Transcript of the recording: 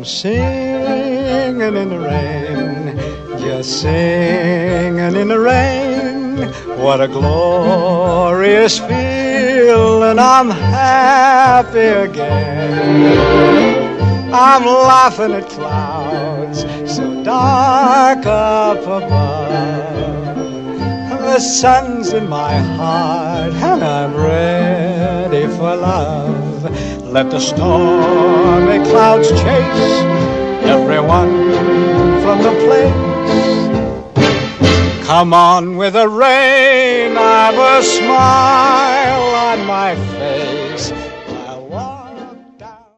I'm singing in the rain, just singing in the rain. What a glorious feeling, I'm happy again. I'm laughing at clouds so dark up above. The sun's in my heart and I'm ready for love. Let the stormy clouds chase everyone from the place. Come on with the rain, I've a smile on my